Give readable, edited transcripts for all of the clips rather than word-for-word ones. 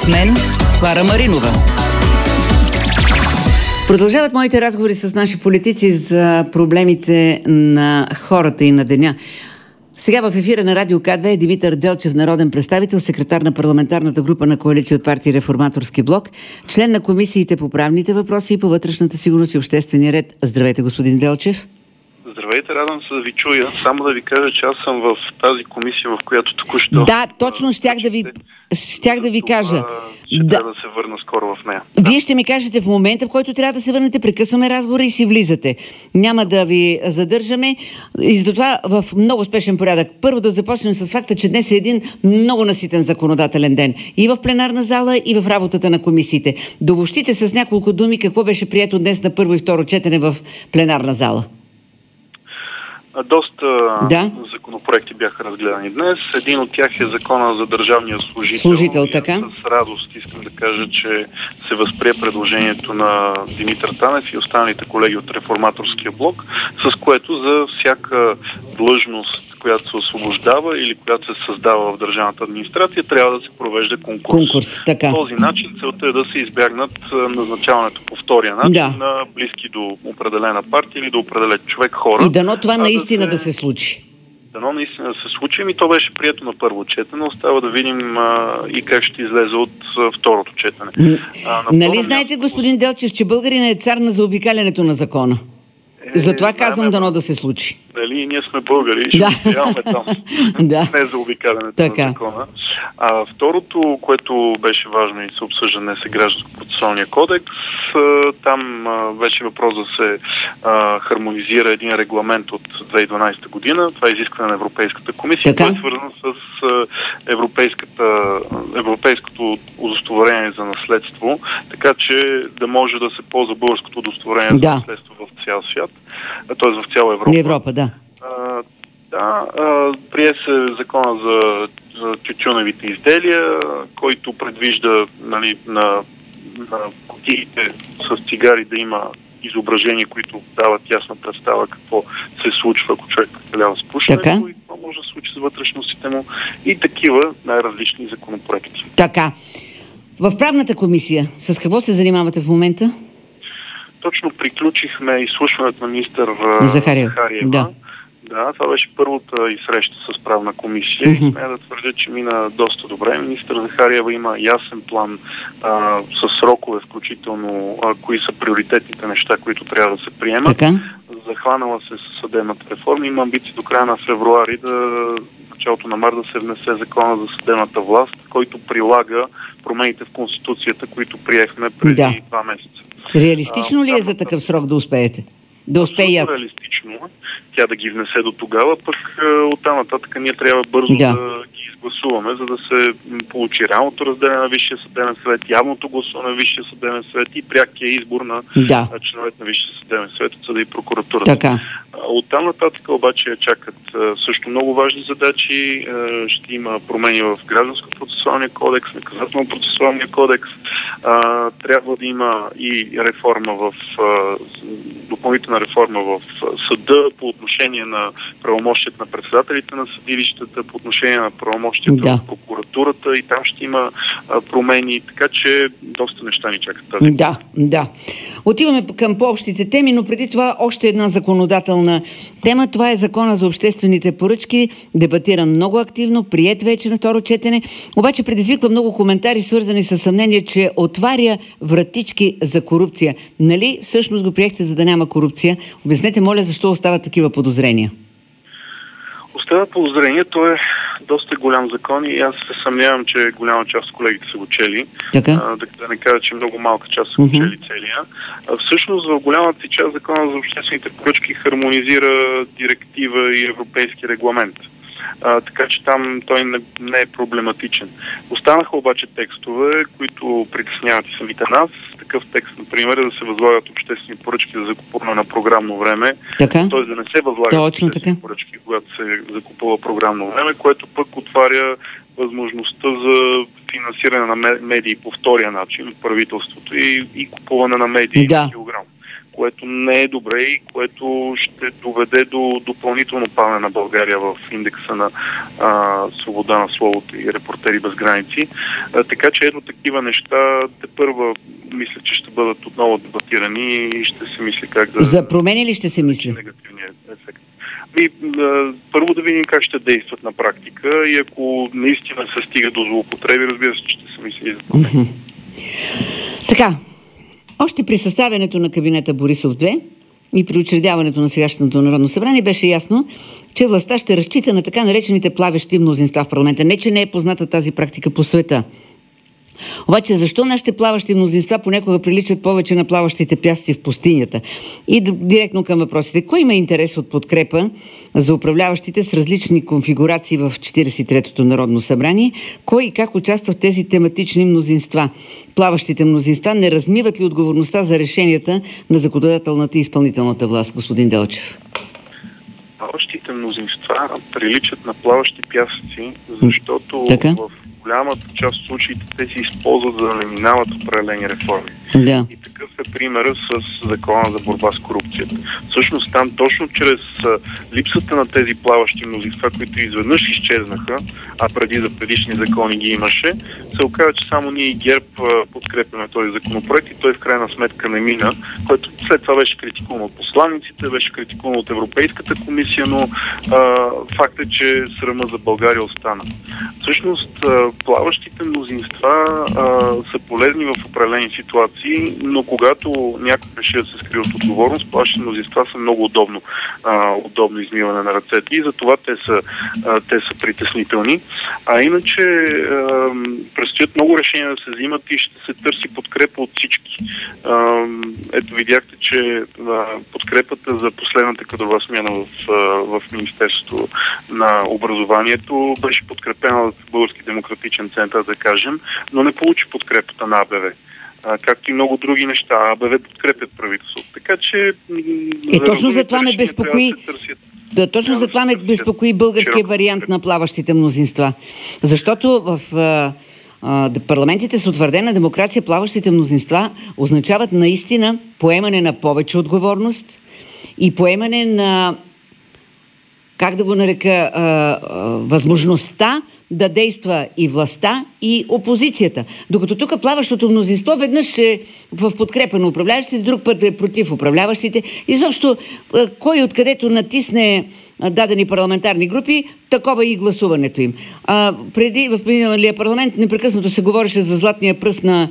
С мен Клара Маринова. Продължават моите разговори с наши политици за проблемите на хората и на деня. Сега в ефира на Радио К2 е Димитър Делчев, народен представител, секретар на парламентарната група на коалиция от партия Реформаторски блок, член на комисиите по правните въпроси и по вътрешната сигурност и обществения ред. Здравейте, господин Делчев. Здравейте, радвам се да ви чуя. Само да ви кажа, че аз съм в тази комисия, в която току-що... Да, точно щях да ви кажа. Трябва да се върна скоро в нея. Вие ще ми кажете в момента, в който трябва да се върнете, прекъсваме разговора и си влизате. Няма да ви задържаме. И затова в много спешен порядък. Първо да започнем с факта, че днес е един много наситен законодателен ден. И в пленарна зала, и в работата на комисиите. Добощите с няколко думи какво беше прието днес на първо и второ четене в пленарна зала. Доста законопроекти бяха разгледани днес. Един от тях е закона за държавния служител. Така. С радост искам да кажа, че се възприе предложението на Димитър Танев и останалите колеги от Реформаторския блок, с което за всяка длъжност, която се освобождава или която се създава в държавната администрация, трябва да се провежда конкурс. Така. По този начин целта е да се избягнат назначаването по втория начин на близки до определена партия или до определен човек хора. И дано това наистина да се случи. Дано наистина да се случи. И то беше прието на първо четене. Остава да видим и как ще излезе от второто четене. Нали знаете, господин Делчев, че българина е цар на заобикалянето на закона? Затова казвам дано да се случи. Дали ние сме българи и ще стояваме там. Не за обикалянето на закона. Второто, което беше важно и се обсъжда днес е Гражданско-процесуалния кодекс. Там беше въпрос да се хармонизира един регламент от 2012 година. Това е изискване на Европейската комисия. Това е свързано с европейското удостоверение за наследство, така че да може да се ползва българското удостоверение за наследство в цял свят, т.е. в цяла Европа. Европа, прие се закона за тютюневите изделия, който предвижда на кутиите с цигари да има изображения, които дават ясна представа какво се случва, ако човек прекалява с пушенето и какво може да се случи с вътрешностите му и такива най-различни законопроекти. Така. В правната комисия с какво се занимавате в момента? Точно приключихме изслушването на министър Захариева. Да, това беше първата и среща с правна комисия и смея да твърдя, че мина доста добре. Министър Захариева има ясен план с срокове, включително кои са приоритетните неща, които трябва да се приемат. Захванала се с съдебната реформа. Има амбиции до края на февруари началото на март да се внесе закона за съдебната власт, който прилага промените в Конституцията, които приехме преди 2 месеца. Реалистично ли е за такъв срок да успеете? Да успеят? Реалистично тя да ги внесе до тогава, пък оттам нататък ние трябва бързо да ги изгласуваме, за да се получи реалното разделение на Висшия съдебен съвет, явното гласуване на Висшия съдебен съвет и прякия избор на членовете на Висшия съдебен съвет от съда и прокуратурата. Оттам нататък обаче чакат също много важни задачи. Ще има промени в Гражданско-процесуалния кодекс, Наказателно-процесуалния кодекс. Трябва да има и реформа допълнителна реформа в съда по отношение на правомощията на председателите на съдилищата, по отношение на правомощията в прокуратурата и там ще има промени, така че доста неща ни чакат тази. Отиваме към по-общите теми, но преди това още една законодателна тема. Това е закона за обществените поръчки, дебатиран много активно, приет вече на второ четене, обаче предизвиква много коментари, свързани с съмнение, че отваря вратички за корупция. Нали всъщност го приехте, за да няма корупция? Обяснете, моля, защо остават такива подозрения? Остават подозрения, то е доста голям закон и аз се съмнявам, че голяма част от колегите са го чели. Да не кажа, че много малка част са го чели целия. Всъщност в голямата си част закона за обществените поръчки хармонизира директива и европейски регламент. Така че там той не е проблематичен. Останаха обаче текстове, които притесняват и самите нас. Такъв текст, например, е да се възлагат обществени поръчки за закупуване на програмно време. Т.е. да не се възлагат обществени поръчки, когато се закупува програмно време, което пък отваря възможността за финансиране на медии по втория начин от правителството и купуване на медии на килограм. което не е добре и което ще доведе до допълнително падане на България в индекса на свобода на словото и Репортери без граници. Така че ето такива неща тепърва мисля, че ще бъдат отново дебатирани и ще се мисли как да... За промени ли ще се мисли? Негативният ефект. Първо да видим как ще действат на практика и ако наистина се стига до злоупотреби, разбира се, че ще се мисли и за промени. Така, още при съставянето на кабинета Борисов-2 и при учредяването на сегашното Народно събрание беше ясно, че властта ще разчита на така наречените плавещи мнозинства в парламента. Не, че не е позната тази практика по света. Обаче защо нашите плаващи мнозинства понякога приличат повече на плаващите пясъци в пустинята? И директно към въпросите. Кой има интерес от подкрепа за управляващите с различни конфигурации в 43-то Народно събрание? Кой и как участва в тези тематични мнозинства? Плаващите мнозинства не размиват ли отговорността за решенията на законодателната и изпълнителната власт, господин Делчев? Плаващите мнозинства приличат на плаващи пясъци, защото в голямата част от случаите те се използват за да не минават определени реформи. Да. И такъв е примера с Закона за борба с корупцията. Всъщност там точно чрез липсата на тези плаващи мнозинства, които изведнъж изчезнаха, а преди за предишни закони ги имаше, се оказа, че само ние и ГЕРБ подкрепяме този законопроект и той в крайна сметка не мина, което след това беше критикувано от посланиците, беше критикувано от Европейската комисия, но факт е, че срама за България остана. Всъщност плаващите мнозинства са полезни в определени ситуации, но когато някой реши да се скрие от отговорност, плаващите мнозинства са много удобно измиване на ръцете и затова те са притеснителни. А иначе предстоят много решения да се взимат и ще се търси подкрепа от всички. Ето видяхте, че подкрепата за последната кадрова смяна в Министерството на образованието беше подкрепена от Български демократичен център, да кажем, но не получи подкрепата на АБВ. Както и много други неща. АБВ подкрепят правителството. Така че... точно за това ме безпокои... точно за това ме безпокои българския вариант на плаващите мнозинства. Защото в парламентите с утвърдена демокрация плаващите мнозинства означават наистина поемане на повече отговорност и поемане на, как да го нарека, възможността да действа и властта, и опозицията. Докато тук плаващото мнозинство веднъж е в подкрепа на управляващите, друг път е против управляващите. Изобщо, кой откъдето натисне дадени парламентарни групи, такова и гласуването им. Преди в миналия парламент непрекъснато се говореше за златния пръст на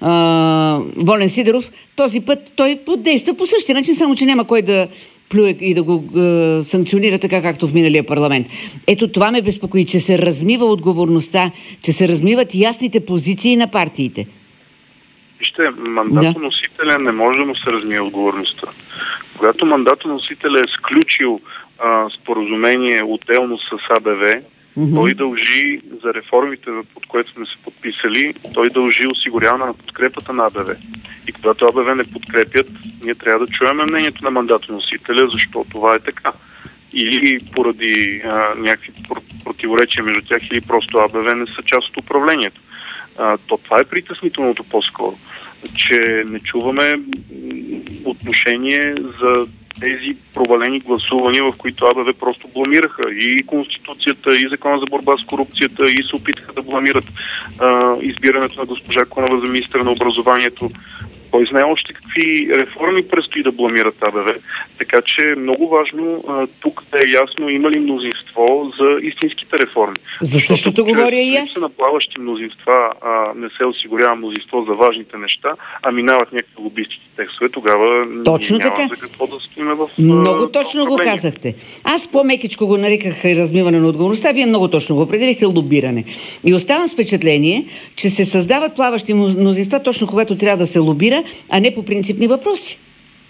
Волен Сидеров. Този път той подейства по същия начин, само че няма кой да плюе и да го санкционира така, както в миналия парламент. Ето това ме безпокои, че се размива отговорността, че се размиват ясните позиции на партиите. Вижте, мандатоносителя не може да му се размие отговорността. Когато мандатоносителя е сключил споразумение отделно с АБВ, той дължи за реформите, под което сме се подписали, той дължи осигуряване на подкрепата на АБВ. И когато АБВ не подкрепят, ние трябва да чуем мнението на мандатоносителя, защо това е така. Или поради някакви противоречия между тях, или просто АБВ не са част от управлението. Това е притеснителното по-скоро, че не чуваме отношение за тези провалени гласувания, в които АБВ просто бламираха и Конституцията, и Закона за борба с корупцията, и се опитаха да бламират избирането на госпожа Кунева за министър на образованието. Кой знае още какви реформи предстои да бламират АБВ. Така че е много важно тук да е ясно има ли мнозинство за истинските реформи. За същото говоря и аз. На плаващи мнозинства не се осигурява мнозинство за важните неща, а минават някакви лобистики текстове, тогава точно няма така. за какво да стоим в много точно го казахте. Аз по-мекичко го нареках размиване на отговорността, вие много точно го определихте лобиране. И оставам с впечатление, че се създават плаващи мнозинства точно когато трябва да се лобира, а не по принципни въпроси.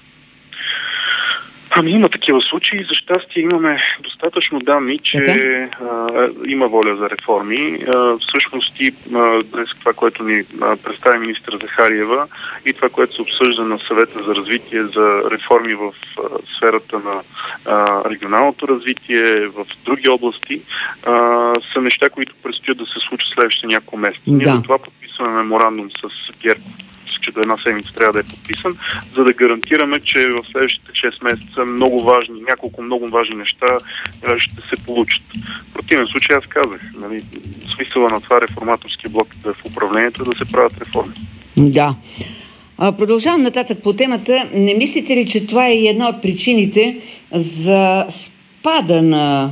Има такива случаи. За щастие имаме достатъчно данни, че има воля за реформи. Всъщност и днес това, което ни представи министър Захариева и това, което се обсъжда на съвета за развитие за реформи в сферата на регионалното развитие, в други области, са неща, които предстоят да се случат следващите няколко месеца. Ние за това подписваме меморандум с ГЕРБ, че до една седмица трябва да е подписан, за да гарантираме, че в следващите 6 месеца няколко много важни неща ще се получат. В противен случай аз казах, нали, смисъла на това реформаторския блок да е в управлението, да се правят реформи. Да. Продължавам нататък по темата. Не мислите ли, че това е една от причините за спада на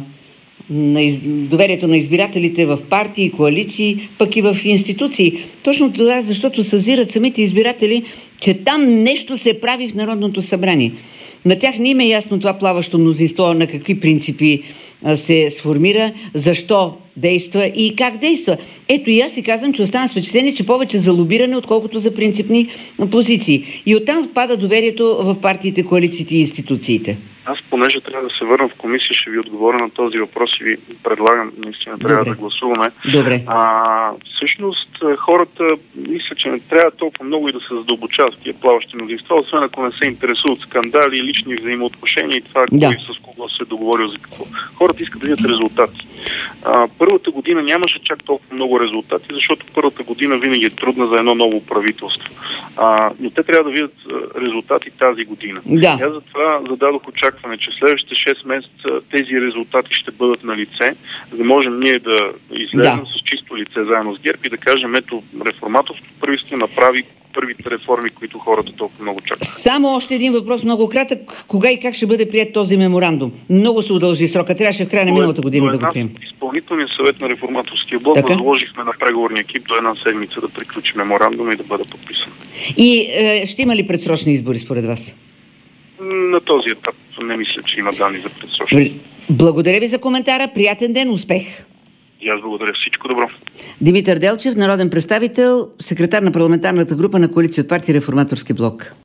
доверието на избирателите в партии, коалиции, пък и в институции? Точно това, защото съзират самите избиратели, че там нещо се прави в Народното събрание. На тях не им е ясно това плаващо мнозинство, на какви принципи се сформира, защо действа и как действа. Ето и аз си казвам, че остана с впечатление, че повече за лобиране, отколкото за принципни позиции. И оттам пада доверието в партиите, коалициите и институциите. Аз, понеже трябва да се върна в комисия, ще ви отговоря на този въпрос и ви предлагам, наистина трябва да гласуваме. Добре. Всъщност, хората мисля, че не трябва толкова много и да се задълбочават в тия плаващи мнозинства, освен ако не се интересуват скандали, лични взаимоотношения и това, кой с кого се е договорил за какво. Хората искат да видят резултати. Първата година нямаше чак толкова много резултати, защото първата година винаги е трудна за едно ново правителство. Но те трябва да видят резултати тази година. Да. Аз затова зададох очакване, че следващите 6 месеца тези резултати ще бъдат на лице, за да можем ние да излезем с чисто лице заедно с ГЕРБ и да кажем, ето, реформаторското правителство направи първите реформи, които хората толкова много чакат. Само още един въпрос, много кратък. Кога и как ще бъде прият този меморандум? Много се удължи срока. Трябваше в края на миналата година да го приемем. Изпълнителният съвет на реформаторския блок възложихме на преговорния екип до една седмица да приключи меморандума и да бъде подписан. И ще има ли предсрочни избори според вас? На този етап не мисля, че има данни за предсрочни. Благодаря ви за коментара. Приятен ден, успех! И аз благодаря. Всичко добро. Димитър Делчев, народен представител, секретар на парламентарната група на коалиция от партия Реформаторски блок.